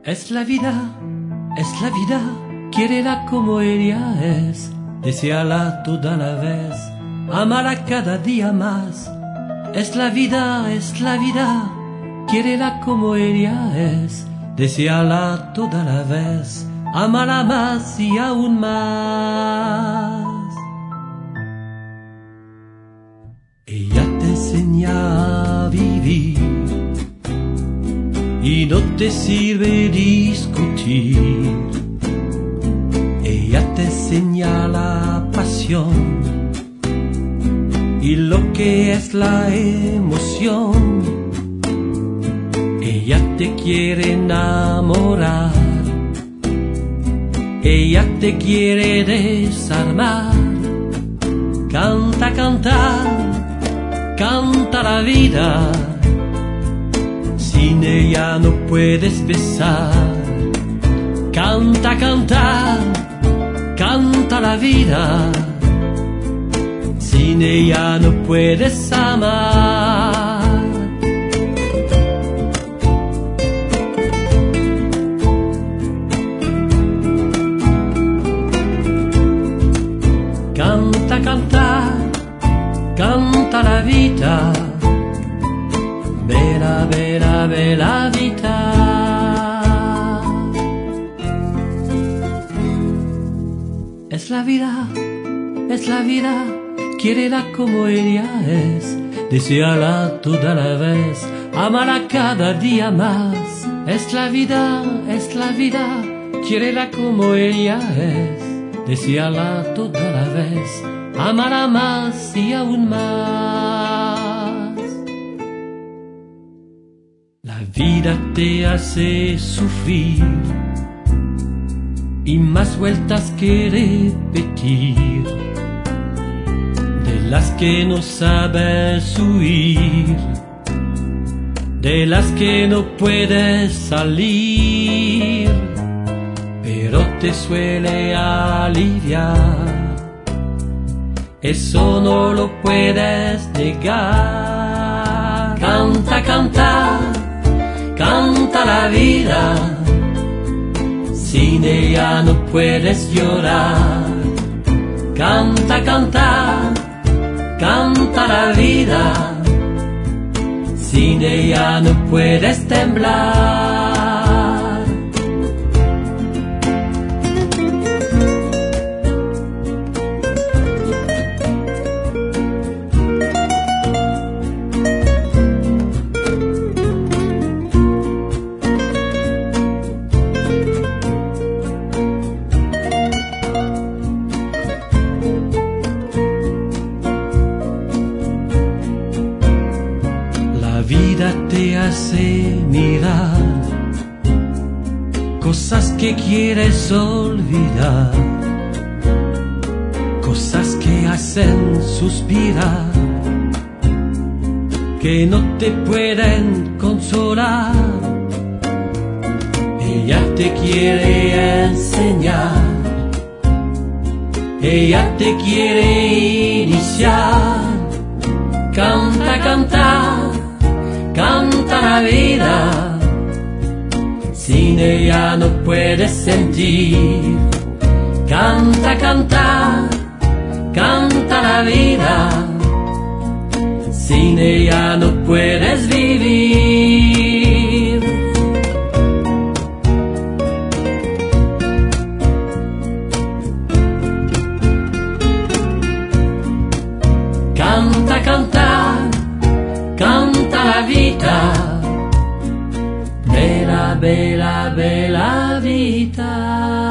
Es la vida, quiérela como ella es, deséala toda la vez, amará cada día más. Es la vida, quiérela como ella es, deséala toda la vez, amará más y aún más. Ella te enseña a vivir y no te sirve discutir. Ella te enseña la pasión y lo que es la emoción. Ella te quiere enamorar, ella te quiere desarmar. Canta, canta, canta la vida. Sin ella no puedes besar. Canta, canta, canta la vida. Sin ella no puedes amar. Canta, canta, canta la vida. Bella, bella, bella vita. Es la vida, quiérela como ella es, deséala toda la vez, amará cada día más. Es la vida, quiérela como ella es, deséala toda la vez, amará más y aún más. La vida te hace sufrir y más vueltas que repetir, de las que no sabes huir, de las que no puedes salir, pero te suele aliviar, eso no lo puedes negar. Canta, canta, canta la vida. Sin ella no puedes llorar. Canta, canta, canta la vida. Sin ella no puedes temblar. La vida te hace mirar cosas que quieres olvidar, cosas que hacen suspirar, que no te pueden consolar. Ella te quiere enseñar, ella te quiere iniciar. Canta, canta, canta la vida. Sin ella no puedes sentir. Canta, canta, canta la vida. Sin ella no puedes vivir. Canta, canta, canta la vida. Bella, bella, bella vita.